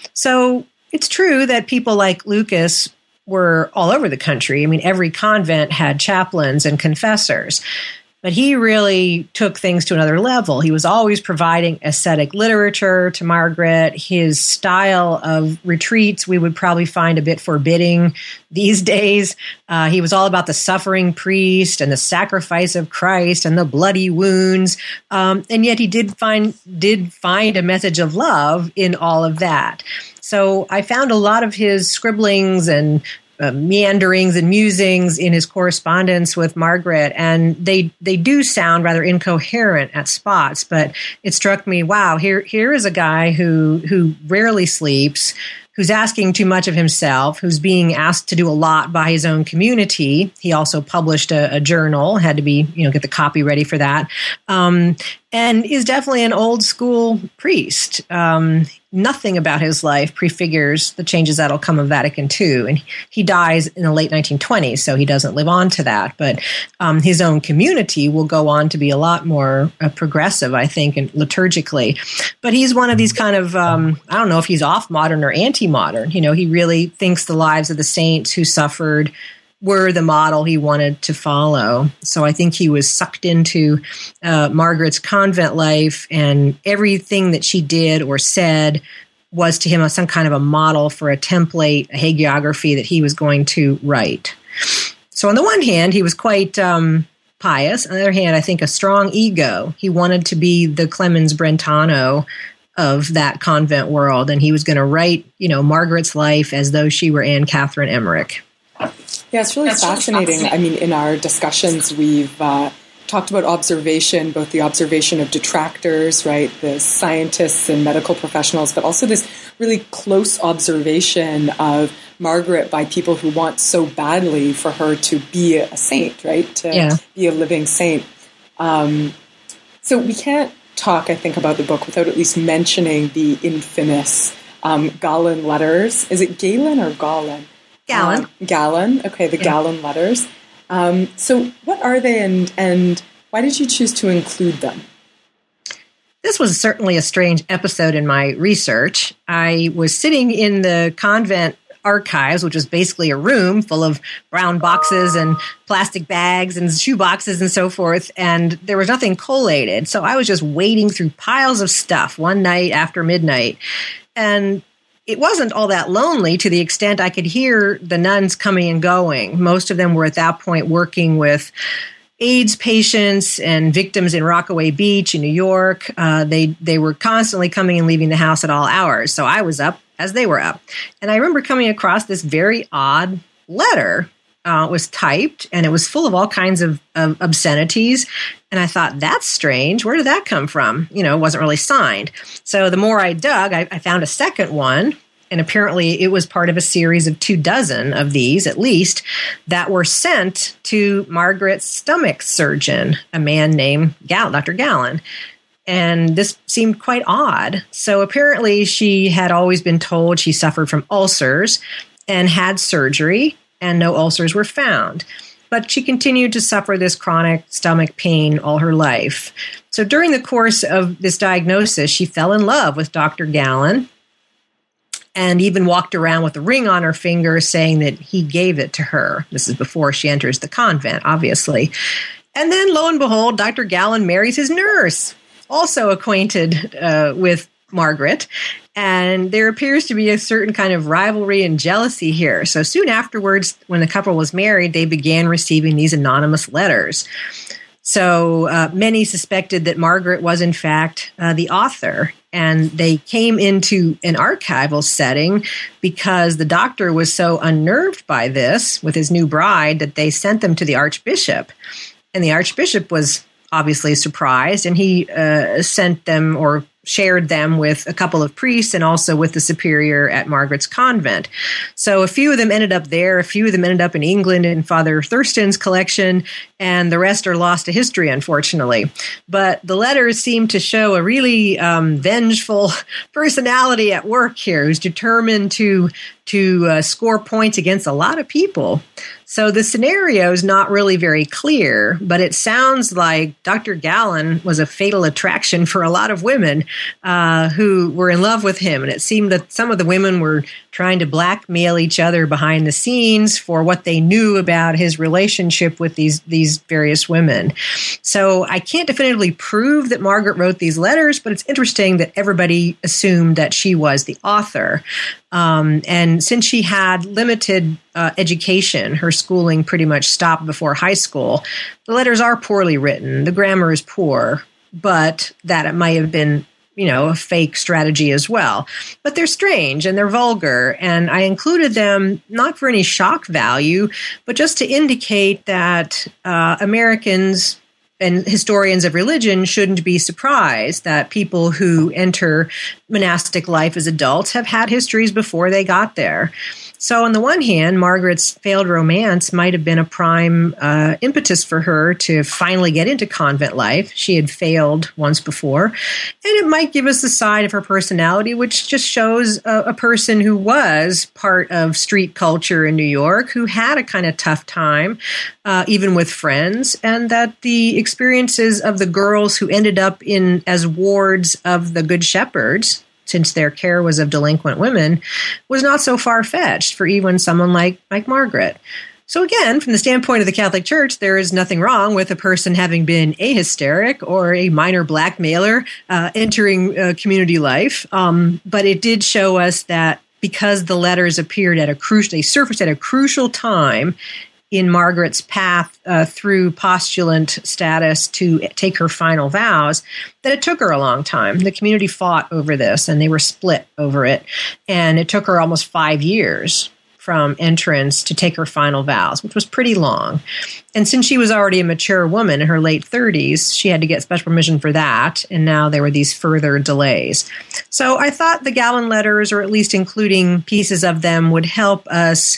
So it's true that people like Lucas were all over the country. I mean, every convent had chaplains and confessors. But he really took things to another level. He was always providing ascetic literature to Margaret. His style of retreats we would probably find a bit forbidding these days. Uh, he was all about the suffering priest and the sacrifice of Christ and the bloody wounds. Um, and yet he did find did find a message of love in all of that. So I found a lot of his scribblings and Uh, meanderings and musings in his correspondence with Margaret, and they they do sound rather incoherent at spots. But it struck me, wow, here here is a guy who who rarely sleeps, who's asking too much of himself, who's being asked to do a lot by his own community. He also published a, a journal, had to be, you know, get the copy ready for that, um, and is definitely an old school priest. Um, nothing about his life prefigures the changes that'll come of Vatican Two. And he dies in the late nineteen twenties, so he doesn't live on to that. But um, his own community will go on to be a lot more uh, progressive, I think, and liturgically. But he's one of these kind of, um, I don't know if he's off-modern or anti-modern. You know, he really thinks the lives of the saints who suffered were the model he wanted to follow. So I think he was sucked into uh, Margaret's convent life, and everything that she did or said was to him a, some kind of a model for a template, a hagiography that he was going to write. So on the one hand, he was quite um, pious. On the other hand, I think a strong ego. He wanted to be the Clemens Brentano of that convent world, and he was going to write, you know, Margaret's life as though she were Anne Catherine Emmerich. Yeah, it's really That's fascinating. Really fascinating. I mean, in our discussions, we've uh, talked about observation, both the observation of detractors, right, the scientists and medical professionals, but also this really close observation of Margaret by people who want so badly for her to be a saint, right, to yeah. be a living saint. Um, so we can't talk, I think, about the book without at least mentioning the infamous um, Galen letters. Is it Galen or Galen? Galen. Uh, Galen. Okay, the yeah. Galen letters. Um, so what are they, and and why did you choose to include them? This was certainly a strange episode in my research. I was sitting in the convent archives, which was basically a room full of brown boxes and plastic bags and shoe boxes and so forth, and there was nothing collated. So I was just wading through piles of stuff one night after midnight, and it wasn't all that lonely to the extent I could hear the nuns coming and going. Most of them were at that point working with AIDS patients and victims in Rockaway Beach in New York. Uh, they they were constantly coming and leaving the house at all hours. So I was up as they were up. And I remember coming across this very odd letter. Uh, it was typed, and it was full of all kinds of, of obscenities. And I thought, that's strange. Where did that come from? You know, it wasn't really signed. So the more I dug, I, I found a second one. And apparently it was part of a series of two dozen of these, at least, that were sent to Margaret's stomach surgeon, a man named Gal- Doctor Galen. And this seemed quite odd. So apparently she had always been told she suffered from ulcers and had surgery, and no ulcers were found. But she continued to suffer this chronic stomach pain all her life. So during the course of this diagnosis, she fell in love with Doctor Galen. and even walked around with a ring on her finger saying that he gave it to her. This is before she enters the convent, obviously. And then, lo and behold, Doctor Gallon marries his nurse, also acquainted uh, with Margaret. And there appears to be a certain kind of rivalry and jealousy here. So soon afterwards, when the couple was married, they began receiving these anonymous letters. So uh, many suspected that Margaret was, in fact, uh, the author. And they came into an archival setting because the doctor was so unnerved by this with his new bride that they sent them to the archbishop. And the archbishop was obviously surprised, and he uh, sent them or shared them with a couple of priests and also with the superior at Margaret's convent. So a few of them ended up there. A few of them ended up in England in Father Thurston's collection, and the rest are lost to history, unfortunately. But the letters seem to show a really um, vengeful personality at work here, who's determined to to uh, score points against a lot of people. So the scenario is not really very clear, but it sounds like Doctor Gallon was a fatal attraction for a lot of women uh, who were in love with him. And it seemed that some of the women were trying to blackmail each other behind the scenes for what they knew about his relationship with these, these various women. So I can't definitively prove that Margaret wrote these letters, but it's interesting that everybody assumed that she was the author. Um, and since she had limited uh, education, her schooling pretty much stopped before high school, the letters are poorly written. The grammar is poor, but that it might have been, you know, a fake strategy as well. But they're strange and they're vulgar. And I included them not for any shock value, but just to indicate that uh, Americans and historians of religion shouldn't be surprised that people who enter monastic life as adults have had histories before they got there. So on the one hand, Margaret's failed romance might have been a prime uh, impetus for her to finally get into convent life. She had failed once before. And it might give us a side of her personality, which just shows a, a person who was part of street culture in New York, who had a kind of tough time, uh, even with friends, and that the experiences of the girls who ended up in as wards of the Good Shepherds, since their care was of delinquent women, was not so far-fetched for even someone like, like Margaret. So again, from the standpoint of the Catholic Church, there is nothing wrong with a person having been a hysteric or a minor blackmailer uh, entering uh, community life. Um, but it did show us that because the letters appeared at a crucial, they surfaced at a crucial time in Margaret's path uh, through postulant status to take her final vows, that it took her a long time. The community fought over this, and they were split over it. And it took her almost five years from entrance to take her final vows, which was pretty long. And since she was already a mature woman in her late thirties, she had to get special permission for that, and now there were these further delays. So I thought the Gallon letters, or at least including pieces of them, would help us,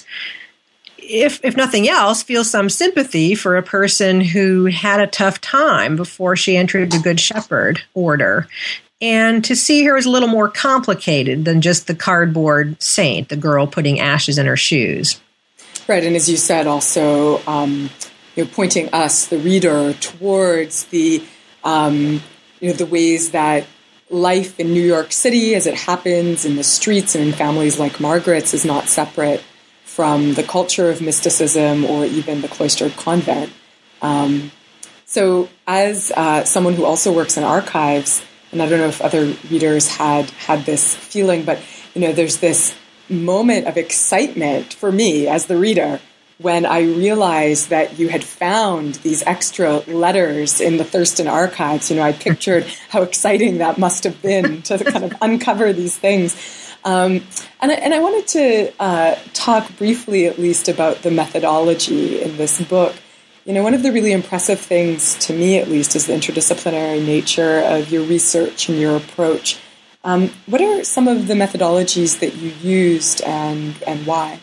If if nothing else, feel some sympathy for a person who had a tough time before she entered the Good Shepherd order, and to see her as a little more complicated than just the cardboard saint, the girl putting ashes in her shoes. Right, and as you said, also um, you know, pointing us, the reader, towards the um, you know the ways that life in New York City, as it happens in the streets and in families like Margaret's, is not separate from the culture of mysticism or even the cloistered convent. Um, so as uh, someone who also works in archives, and I don't know if other readers had had this feeling, but you know, there's this moment of excitement for me as the reader when I realized that you had found these extra letters in the Thurston archives. You know, I pictured how exciting that must have been to kind of uncover these things. Um, and, I, and I wanted to uh, talk briefly, at least, about the methodology in this book. You know, one of the really impressive things, to me at least, is the interdisciplinary nature of your research and your approach. Um, what are some of the methodologies that you used, and, and why?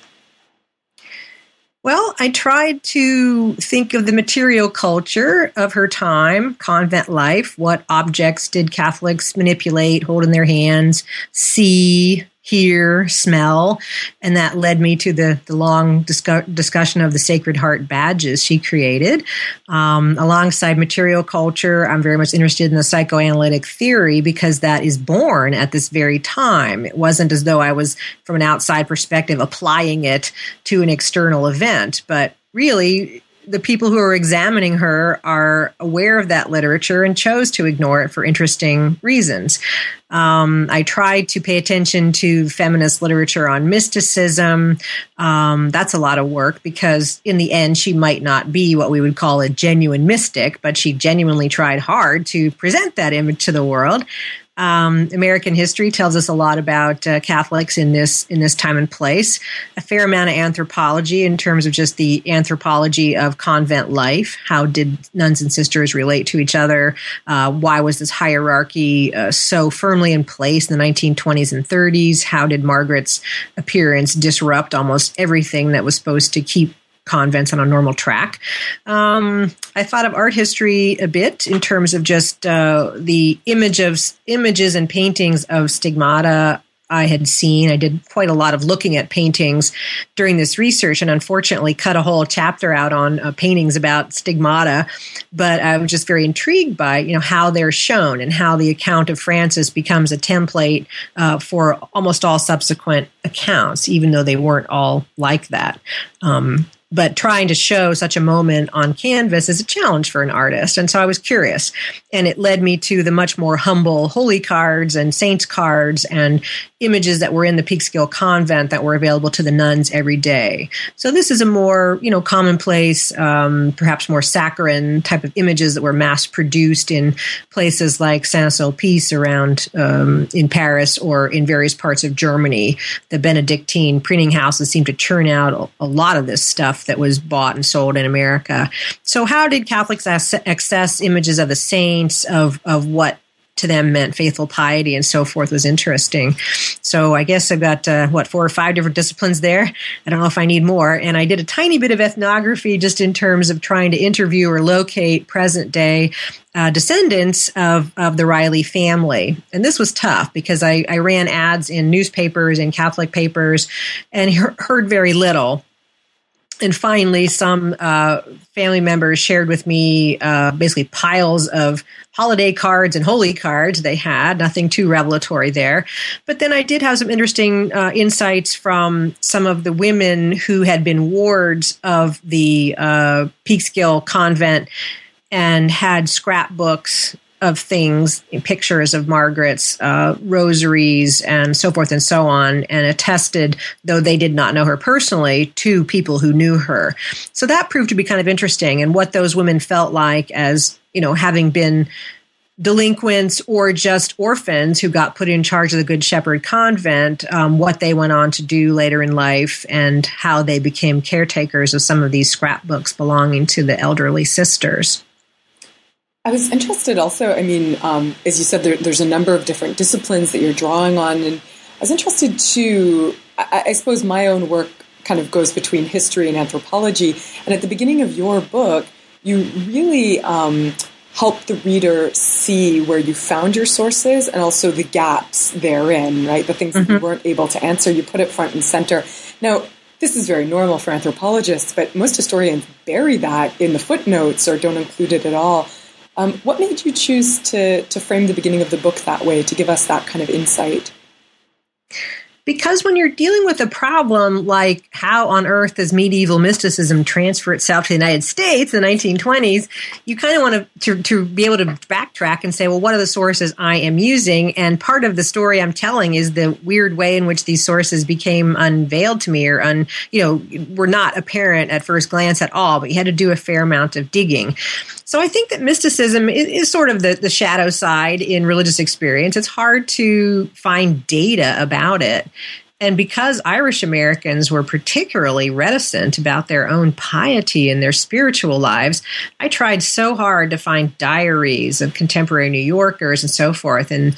Well, I tried to think of the material culture of her time, convent life. What objects did Catholics manipulate, hold in their hands, see, hear, smell, and that led me to the, the long discu- discussion of the Sacred Heart badges she created. Um, alongside material culture, I'm very much interested in the psychoanalytic theory because that is born at this very time. It wasn't as though I was, from an outside perspective, applying it to an external event, but really, the people who are examining her are aware of that literature and chose to ignore it for interesting reasons. Um, I tried to pay attention to feminist literature on mysticism. Um, that's a lot of work because in the end, she might not be what we would call a genuine mystic, but she genuinely tried hard to present that image to the world. Um, American history tells us a lot about uh, Catholics in this in this time and place. A fair amount of anthropology in terms of just the anthropology of convent life. How did nuns and sisters relate to each other? Uh, why was this hierarchy uh, so firmly in place in the nineteen twenties and thirties? How did Margaret's appearance disrupt almost everything that was supposed to keep convents on a normal track? Um, I thought of art history a bit in terms of just uh, the image of images and paintings of stigmata I had seen. I did quite a lot of looking at paintings during this research and unfortunately cut a whole chapter out on uh, paintings about stigmata. But I was just very intrigued by, you know, how they're shown and how the account of Frances becomes a template uh, for almost all subsequent accounts, even though they weren't all like that. Um, But trying to show such a moment on canvas is a challenge for an artist. And so I was curious. And it led me to the much more humble holy cards and saints cards and images that were in the Peekskill convent that were available to the nuns every day. So this is a more, you know, commonplace, um, perhaps more saccharine type of images that were mass produced in places like Saint-Sulpice around um, in Paris or in various parts of Germany. The Benedictine printing houses seem to churn out a lot of this stuff that was bought and sold in America. So how did Catholics access images of the saints, of, of what to them meant faithful piety and so forth was interesting. So I guess I've got, uh, what, four or five different disciplines there. I don't know if I need more. And I did a tiny bit of ethnography just in terms of trying to interview or locate present day uh, descendants of, of the Riley family. And this was tough because I, I ran ads in newspapers and Catholic papers and he- heard very little. And finally, some uh, family members shared with me uh, basically piles of holiday cards and holy cards they had, nothing too revelatory there. But then I did have some interesting uh, insights from some of the women who had been wards of the uh, Peekskill convent and had scrapbooks of things, pictures of Margaret's uh, rosaries and so forth and so on, and attested, though they did not know her personally, to people who knew her. So that proved to be kind of interesting, and what those women felt like as, you know, having been delinquents or just orphans who got put in charge of the Good Shepherd convent, um, what they went on to do later in life, and how they became caretakers of some of these scrapbooks belonging to the elderly sisters. I was interested also, I mean, um, as you said, there, there's a number of different disciplines that you're drawing on. And I was interested to, I, I suppose my own work kind of goes between history and anthropology. And at the beginning of your book, you really um, help the reader see where you found your sources and also the gaps therein, right? The things mm-hmm. that you weren't able to answer, you put it front and center. Now, this is very normal for anthropologists, but most historians bury that in the footnotes or don't include it at all. Um, what made you choose to to frame the beginning of the book that way, to give us that kind of insight? Because when you're dealing with a problem like how on earth does medieval mysticism transfer itself to the United States in the nineteen twenties, you kind of want to, to, to be able to backtrack and say, well, what are the sources I am using? And part of the story I'm telling is the weird way in which these sources became unveiled to me or, un, you know, were not apparent at first glance at all, but you had to do a fair amount of digging. So I think that mysticism is, is sort of the, the shadow side in religious experience. It's hard to find data about it. And because Irish Americans were particularly reticent about their own piety and their spiritual lives, I tried so hard to find diaries of contemporary New Yorkers and so forth. And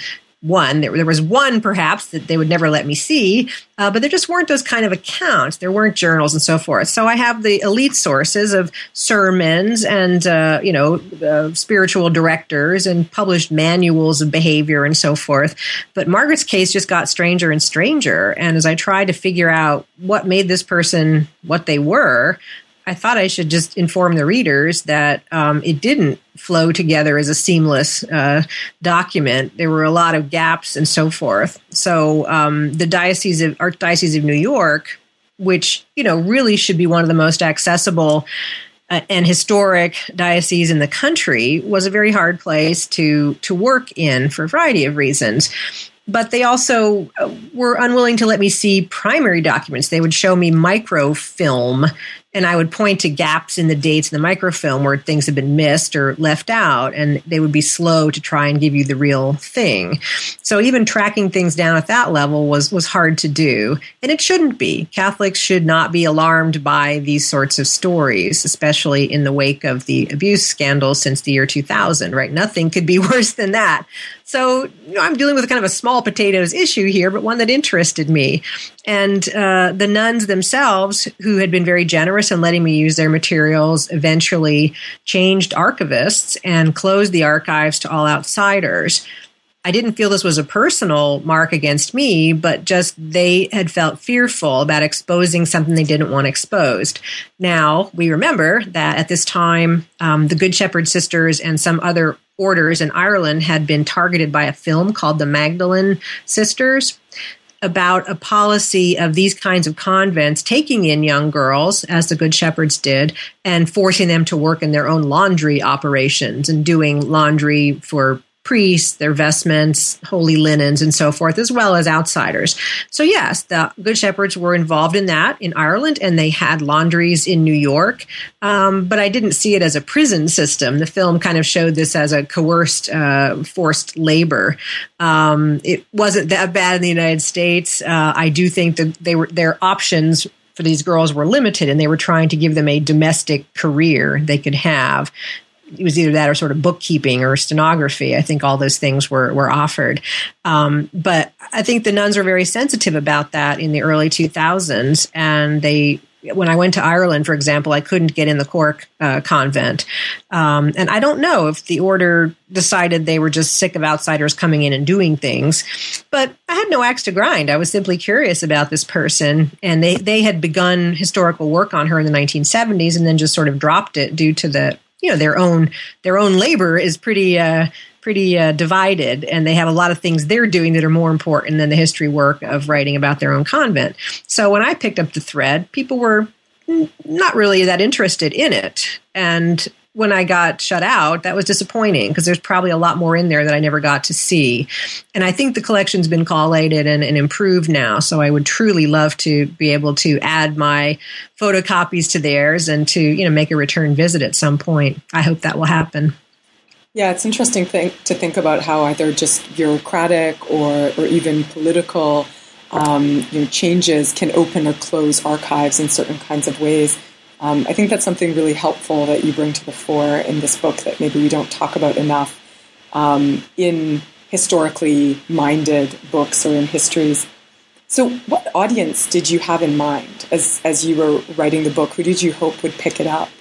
one. There, there was one, perhaps, that they would never let me see, uh, but there just weren't those kind of accounts. There weren't journals and so forth. So I have the elite sources of sermons and, uh, you know, uh, spiritual directors and published manuals of behavior and so forth. But Margaret's case just got stranger and stranger. And as I tried to figure out what made this person what they were, I thought I should just inform the readers that um, it didn't flow together as a seamless uh, document. There were a lot of gaps and so forth. So um, the Diocese of Archdiocese of New York, which, you know, really should be one of the most accessible uh, and historic dioceses in the country, was a very hard place to to work in for a variety of reasons. But they also were unwilling to let me see primary documents. They would show me microfilm, and I would point to gaps in the dates in the microfilm where things had been missed or left out, and they would be slow to try and give you the real thing. So even tracking things down at that level was, was hard to do, and it shouldn't be. Catholics should not be alarmed by these sorts of stories, especially in the wake of the abuse scandal since the year two thousand, right? Nothing could be worse than that. So, you know, I'm dealing with kind of a small potatoes issue here, but one that interested me. And uh, the nuns themselves, who had been very generous in letting me use their materials, eventually changed archivists and closed the archives to all outsiders. I didn't feel this was a personal mark against me, but just they had felt fearful about exposing something they didn't want exposed. Now, we remember that at this time, um, the Good Shepherd Sisters and some other orders in Ireland had been targeted by a film called The Magdalene Sisters, about a policy of these kinds of convents taking in young girls, as the Good Shepherds did, and forcing them to work in their own laundry operations and doing laundry for priests, their vestments, holy linens, and so forth, as well as outsiders. So yes, the Good Shepherds were involved in that in Ireland, and they had laundries in New York. Um, but I didn't see it as a prison system. The film kind of showed this as a coerced, uh, forced labor. Um, it wasn't that bad in the United States. Uh, I do think that they were their options for these girls were limited, and they were trying to give them a domestic career they could have. It was either that or sort of bookkeeping or stenography. I think all those things were were offered. Um, but I think the nuns were very sensitive about that in the early two thousands. And they, when I went to Ireland, for example, I couldn't get in the Cork uh, convent. Um, and I don't know if the order decided they were just sick of outsiders coming in and doing things. But I had no axe to grind. I was simply curious about this person. And they, they had begun historical work on her in the nineteen seventies and then just sort of dropped it due to the you know, their own their own labor is pretty uh, pretty uh, divided, and they have a lot of things they're doing that are more important than the history work of writing about their own convent. So when I picked up the thread, people were n- not really that interested in it. And when I got shut out, that was disappointing because there's probably a lot more in there that I never got to see. And I think the collection's been collated and, and improved now. So I would truly love to be able to add my photocopies to theirs and to, you know, make a return visit at some point. I hope that will happen. Yeah, it's interesting thing to think about how either just bureaucratic or, or even political um, you know, changes can open or close archives in certain kinds of ways. Um, I think that's something really helpful that you bring to the fore in this book that maybe we don't talk about enough um, in historically minded books or in histories. So what audience did you have in mind as, as you were writing the book? Who did you hope would pick it up?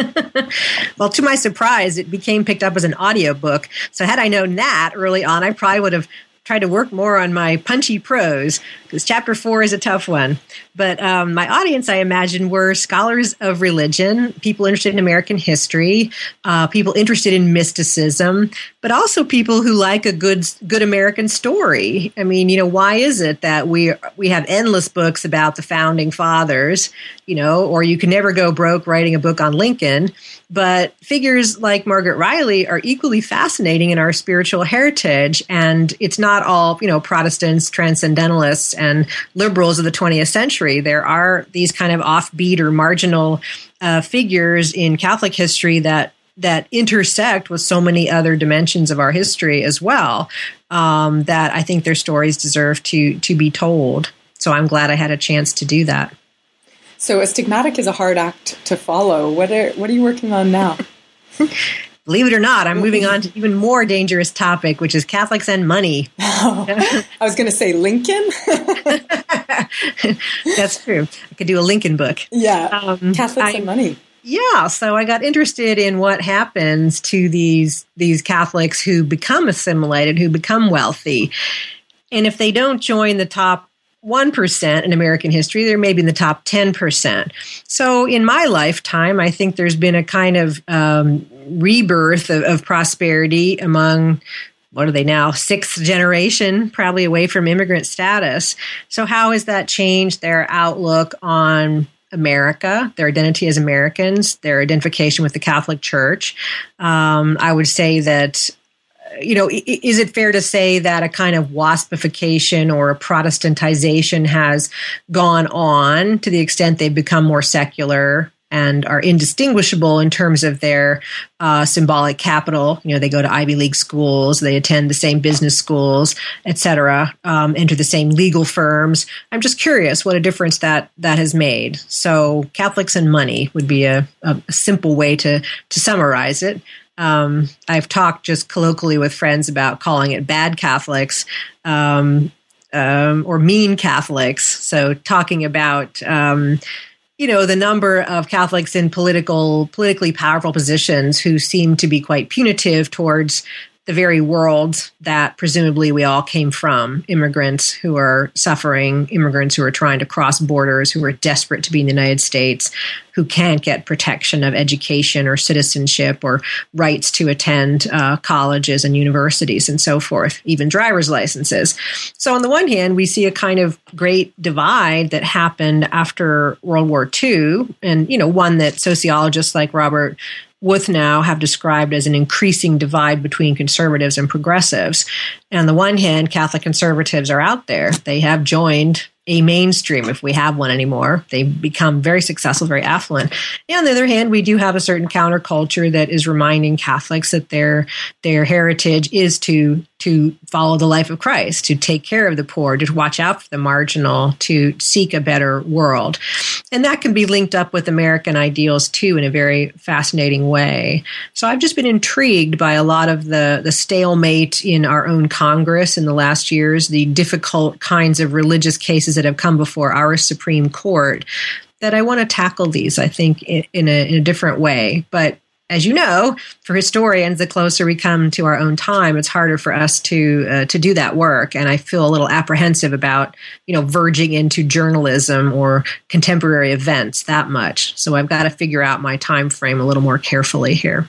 Well, to my surprise, it became picked up as an audiobook. So had I known that early on, I probably would have tried to work more on my punchy prose, because chapter four is a tough one. But um, my audience, I imagine, were scholars of religion, people interested in American history, uh, people interested in mysticism, but also people who like a good good American story. I mean, you know, why is it that we we have endless books about the founding fathers, you know, or you can never go broke writing a book on Lincoln, but figures like Margaret Riley are equally fascinating in our spiritual heritage, and it's not all, you know, Protestants, transcendentalists, and liberals of the twentieth century. There are these kind of offbeat or marginal uh, figures in Catholic history that that intersect with so many other dimensions of our history as well, um, that I think their stories deserve to to be told. So I'm glad I had a chance to do that. So Astigmatic is a hard act to follow. What are what are you working on now? believe it or not, I'm moving on to even more dangerous topic, which is Catholics and money. Oh, I was going to say Lincoln. That's true. I could do a Lincoln book. Yeah, um, Catholics I, and money. Yeah, so I got interested in what happens to these these Catholics who become assimilated, who become wealthy. And if they don't join the top one percent in American history, they're maybe in the top ten percent. So in my lifetime, I think there's been a kind of um, rebirth of, of prosperity among, what are they now, sixth generation, probably away from immigrant status. So how has that changed their outlook on America, their identity as Americans, their identification with the Catholic Church? Um, I would say that, you know, is it fair to say that a kind of waspification or a Protestantization has gone on to the extent they've become more secular and are indistinguishable in terms of their uh, symbolic capital? You know, they go to Ivy League schools, they attend the same business schools, et cetera, um, enter the same legal firms. I'm just curious what a difference that that has made. So Catholics and money would be a, a simple way to to summarize it. Um, I've talked just colloquially with friends about calling it bad Catholics um, um, or mean Catholics. So talking about um, you know, the number of Catholics in political, politically powerful positions who seem to be quite punitive towards the very world that presumably we all came from, immigrants who are suffering, immigrants who are trying to cross borders, who are desperate to be in the United States, who can't get protection of education or citizenship or rights to attend uh, colleges and universities and so forth, even driver's licenses. So on the one hand, we see a kind of great divide that happened after World War Two, and, you know, one that sociologists like Robert Wuthnow have described as an increasing divide between conservatives and progressives. And on the one hand, Catholic conservatives are out there. They have joined a mainstream, if we have one anymore. They've become very successful, very affluent. And on the other hand, we do have a certain counterculture that is reminding Catholics that their their heritage is to to follow the life of Christ, to take care of the poor, to watch out for the marginal, to seek a better world. And that can be linked up with American ideals, too, in a very fascinating way. So I've just been intrigued by a lot of the, the stalemate in our own Congress in the last years, the difficult kinds of religious cases that have come before our Supreme Court, that I want to tackle these, I think, in, in, a, in a different way. But as you know, for historians, the closer we come to our own time, it's harder for us to uh, to do that work. And I feel a little apprehensive about, you know, verging into journalism or contemporary events that much. So I've got to figure out my time frame a little more carefully here.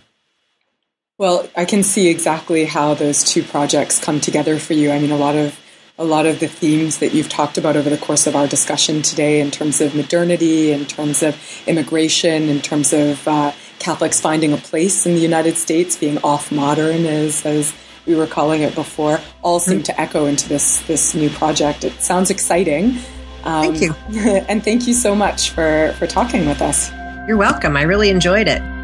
Well, I can see exactly how those two projects come together for you. I mean, a lot of a lot of the themes that you've talked about over the course of our discussion today, in terms of modernity, in terms of immigration, in terms of uh, Catholics finding a place in the United States, being off-modern, as, as we were calling it before, all seem to echo into this this new project. It sounds exciting. Um, thank you. And thank you so much for, for talking with us. You're welcome. I really enjoyed it.